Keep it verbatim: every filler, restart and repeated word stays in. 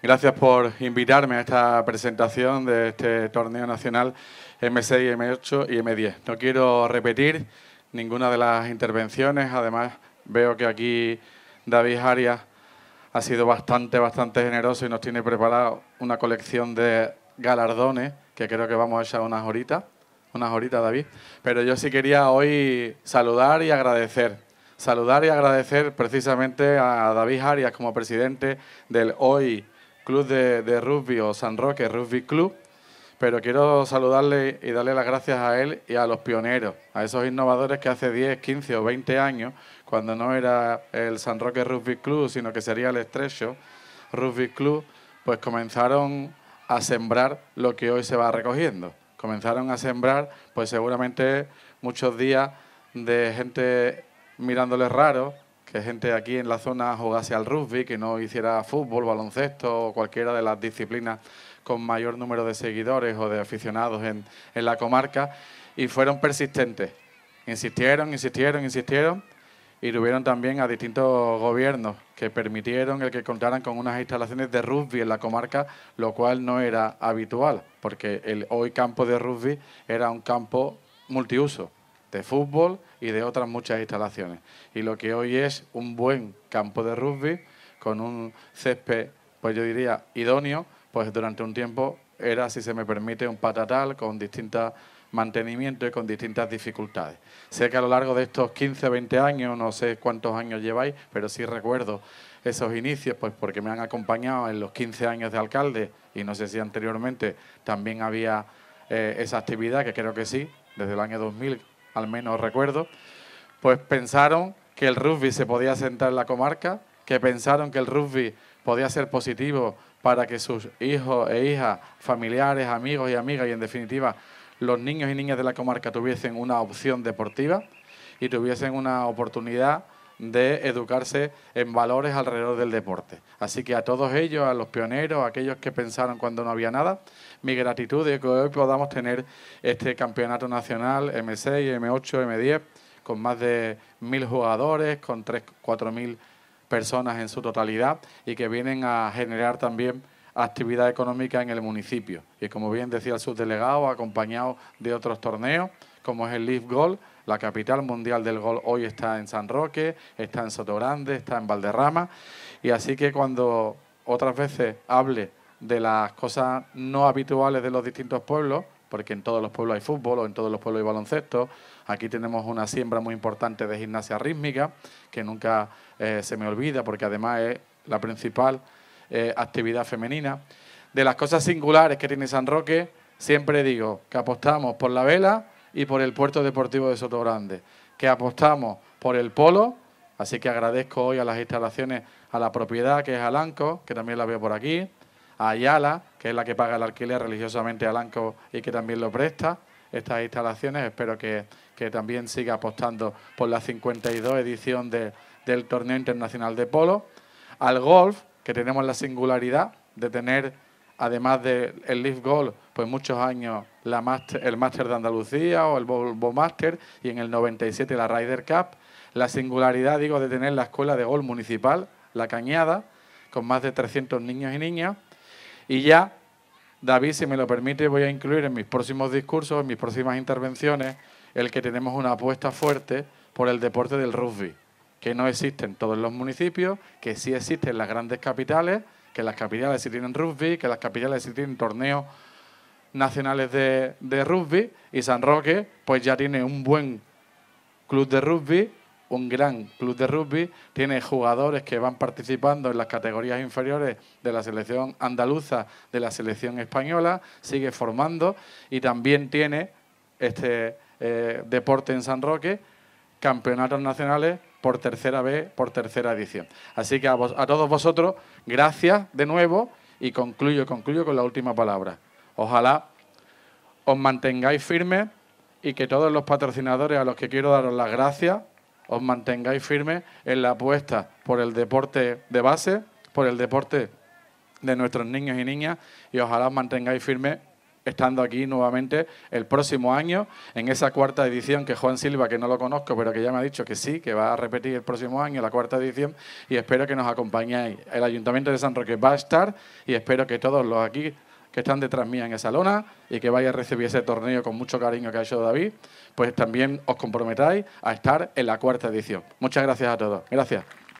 Gracias por invitarme a esta presentación de este torneo nacional eme seis, eme ocho y eme diez. No quiero repetir ninguna de las intervenciones. Además, veo que aquí David Arias ha sido bastante, bastante generoso y nos tiene preparado una colección de galardones que creo que vamos a echar unas horitas. Unas horitas, David. Pero yo sí quería hoy saludar y agradecer. Saludar y agradecer precisamente a David Arias como presidente del hoy Club de, de Rugby o San Roque Rugby Club, pero quiero saludarle y darle las gracias a él y a los pioneros, a esos innovadores que hace diez, quince o veinte años, cuando no era el San Roque Rugby Club, sino que sería el Estrecho Rugby Club, pues comenzaron a sembrar lo que hoy se va recogiendo. Comenzaron a sembrar, pues seguramente muchos días de gente mirándoles raro, que gente aquí en la zona jugase al rugby, que no hiciera fútbol, baloncesto o cualquiera de las disciplinas con mayor número de seguidores o de aficionados en, en la comarca, y fueron persistentes. Insistieron, insistieron, insistieron, y tuvieron también a distintos gobiernos que permitieron el que contaran con unas instalaciones de rugby en la comarca, lo cual no era habitual, porque el hoy campo de rugby era un campo multiuso, de fútbol y de otras muchas instalaciones. Y lo que hoy es un buen campo de rugby, con un césped, pues yo diría, idóneo, pues durante un tiempo era, si se me permite, un patatal con distintos mantenimientos y con distintas dificultades. Sé que a lo largo de estos quince, veinte años, no sé cuántos años lleváis, pero sí recuerdo esos inicios, pues porque me han acompañado en los quince años de alcalde, y no sé si anteriormente también había eh, esa actividad, que creo que sí, desde el año dos mil, al menos recuerdo, pues pensaron que el rugby se podía asentar en la comarca, que pensaron que el rugby podía ser positivo para que sus hijos e hijas, familiares, amigos y amigas, y en definitiva los niños y niñas de la comarca tuviesen una opción deportiva y tuviesen una oportunidad de educarse en valores alrededor del deporte. Así que a todos ellos, a los pioneros, a aquellos que pensaron cuando no había nada, mi gratitud de que hoy podamos tener este campeonato nacional eme seis, eme ocho, eme diez, con más de mil jugadores, con tres, cuatro mil personas en su totalidad, y que vienen a generar también actividad económica en el municipio. Y como bien decía el subdelegado, acompañado de otros torneos, como es el Leaf Golf. La capital mundial del golf hoy está en San Roque, está en Sotogrande, está en Valderrama. Y así que cuando otras veces hable de las cosas no habituales de los distintos pueblos, porque en todos los pueblos hay fútbol o en todos los pueblos hay baloncesto, aquí tenemos una siembra muy importante de gimnasia rítmica, que nunca eh, se me olvida, porque además es la principal eh, actividad femenina. De las cosas singulares que tiene San Roque, siempre digo que apostamos por la vela y por el puerto deportivo de Sotogrande, que apostamos por el polo, así que agradezco hoy a las instalaciones, a la propiedad que es Alanco, que también la veo por aquí, a Ayala, que es la que paga el alquiler religiosamente a Alanco y que también lo presta estas instalaciones. Espero que, que también siga apostando por la cincuenta y dos edición de, del Torneo Internacional de Polo, al golf, que tenemos la singularidad de tener, además del Leaf Golf, pues muchos años la master, el Máster de Andalucía o el Volvo Master, y en el noventa y siete la Ryder Cup. La singularidad, digo, de tener la Escuela de Golf Municipal, La Cañada, con más de trescientos niños y niñas. Y ya, David, si me lo permite, voy a incluir en mis próximos discursos, en mis próximas intervenciones, el que tenemos una apuesta fuerte por el deporte del rugby, que no existe en todos los municipios, que sí existe en las grandes capitales, que las capitales sí tienen rugby, que las capitales sí tienen torneos nacionales de, de rugby, y San Roque pues ya tiene un buen club de rugby, un gran club de rugby, tiene jugadores que van participando en las categorías inferiores de la selección andaluza, de la selección española, sigue formando, y también tiene este eh, deporte en San Roque, campeonatos nacionales por tercera vez, por tercera edición. Así que a, vos, a todos vosotros, gracias de nuevo, y concluyo, concluyo con la última palabra. Ojalá os mantengáis firmes y que todos los patrocinadores a los que quiero daros las gracias, os mantengáis firmes en la apuesta por el deporte de base, por el deporte de nuestros niños y niñas, y ojalá os mantengáis firmes estando aquí nuevamente el próximo año en esa cuarta edición que Juan Silva, que no lo conozco, pero que ya me ha dicho que sí, que va a repetir el próximo año la cuarta edición, y espero que nos acompañéis. El Ayuntamiento de San Roque va a estar y espero que todos los aquí que están detrás mía en esa lona y que vaya a recibir ese torneo con mucho cariño que ha hecho David, pues también os comprometáis a estar en la cuarta edición. Muchas gracias a todos. Gracias.